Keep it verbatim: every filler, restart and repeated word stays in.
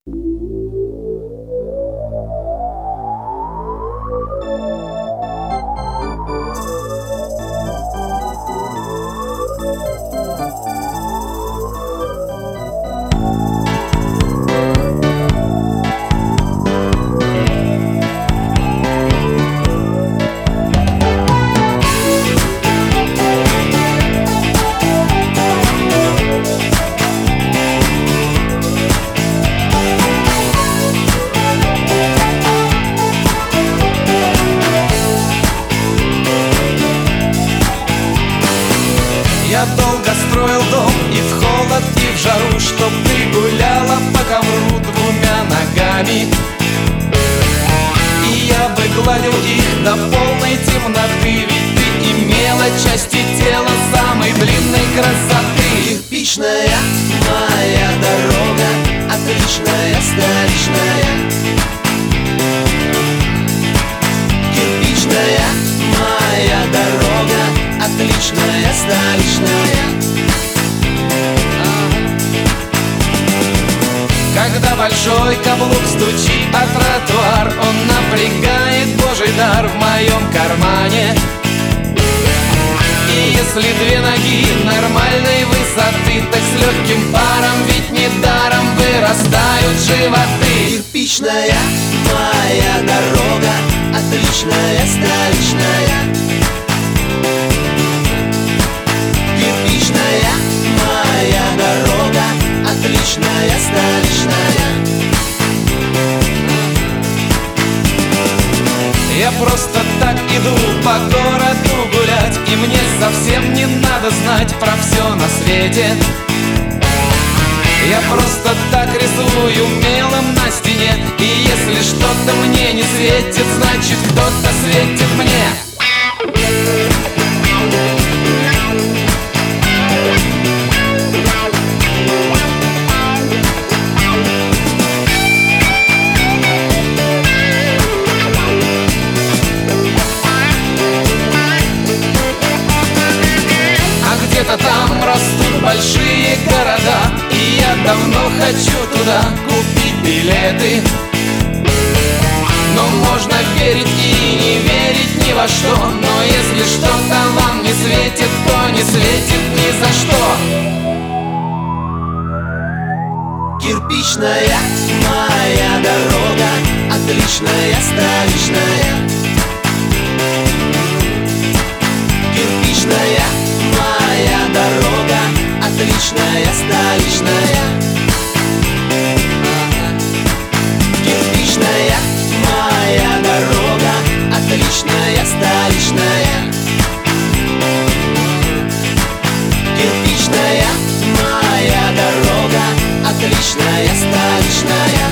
Я долго строил дом и в холод, и в жару, чтоб ты гуляла по ковру двумя ногами. И я бы гладил их до полной темноты, ведь ты имела части тела самой длинной красоты. Кирпичная моя дорога, отличная, столичная. Кирпичная моя дорога, отличная, столичная. Когда большой каблук стучит о тротуар, он напрягает божий дар в моем кармане. И если две ноги нормальной высоты, так с легким паром, ведь недаром вырастают животы. Кирпичная моя дорога, отличная, столичная. Кирпичная моя дорога, отличная, столичная. Я просто так иду по городу гулять, и мне совсем не надо знать про все на свете. Я просто так рисую мелом на стене, и если что-то мне не светит, значит кто-то светит мне. Где-то там растут большие города, и я давно хочу туда купить билеты. Но можно верить и не верить ни во что, но если что-то вам не светит, то не светит ни за что. Кирпичная моя дорога, отличная, столичная. Кирпичная моя дорога, отличная, столичная. Кирпичная моя дорога, отличная, столичная. Кирпичная моя дорога, отличная, столичная.